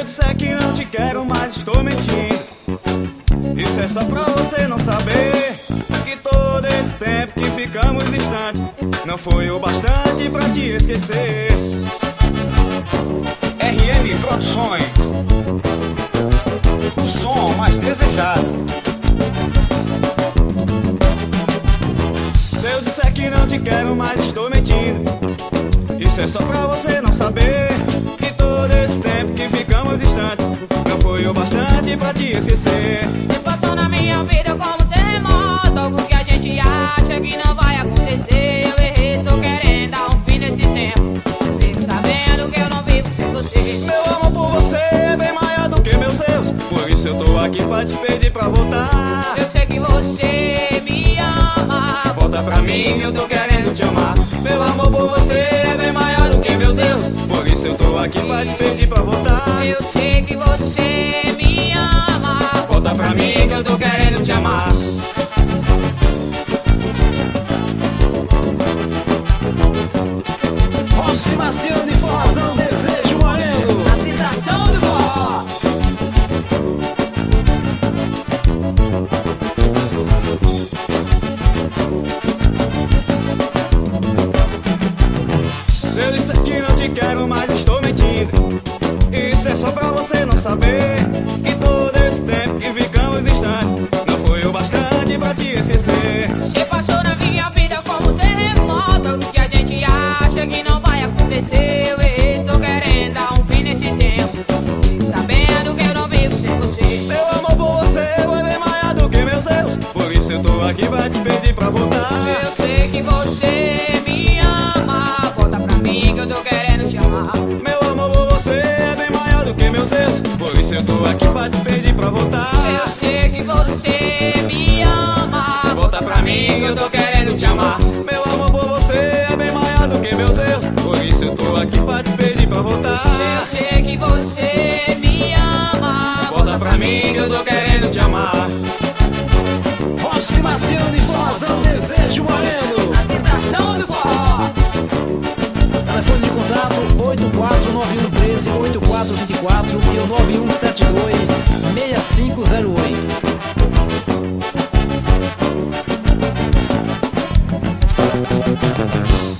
disser que não te quero mais, estou mentindo. Isso é só pra você não saber que todo esse tempo que ficamos distantes não foi o bastante pra te esquecer. RM Produções, o som mais desejado. Se eu disser que não te quero mais, estou mentindo. Isso é só pra você não saber que todo esse tempo que ficamos distantes não foi o bastante pra te esquecer. Você passou na minha vida como terremoto, algo que a gente acha que não vai acontecer. Eu errei, estou querendo dar um fim nesse tempo. Fico sabendo que eu não vivo sem você. Meu amor por você é bem maior do que meus erros, por isso eu tô aqui pra te pedir pra voltar. Eu sei que você me ama. Volta pra mim, eu tô querendo te amar. Meu amor por você é bem maior do que meus erros, por isso eu tô aqui pra te pedir pra voltar. Eu sei que você me ama. Volta pra mim que eu tô querendo te amar. Aproximação de formação, Desejo Moreno. A tentação do forró. Se eu disser que não te quero mais, estou mentindo. Isso é só pra você não saber que todo esse tempo que ficamos distantes não foi o bastante pra te esquecer. Você passou na minha vida como terremoto, algo que a gente acha que não vai acontecer. Eu errei, estou querendo dar um fim nesse tempo. Fique sabendo que eu não vivo sem você. Meu amor por você é bem maior do que meus erros, por isso eu tô aqui pra te pedir pra voltar. Eu sei que você me ama. Volta pra mim que eu tô querendo te amar. Meu amor por você é bem maior do que meus erros, por isso eu tô aqui pra te pedir pra voltar. Eu sei que você me ama. Volta pra mim que eu tô querendo te amar. Meu amor por você é bem maior do que meus erros, por isso eu tô aqui pra te pedir pra voltar. Eu sei que você me ama. Volta pra mim que eu tô querendo te amar. Aproximação de formação, Desejo Moreno. A tentação do forró. Telefone de contato 8491138424 e o 9172-6508.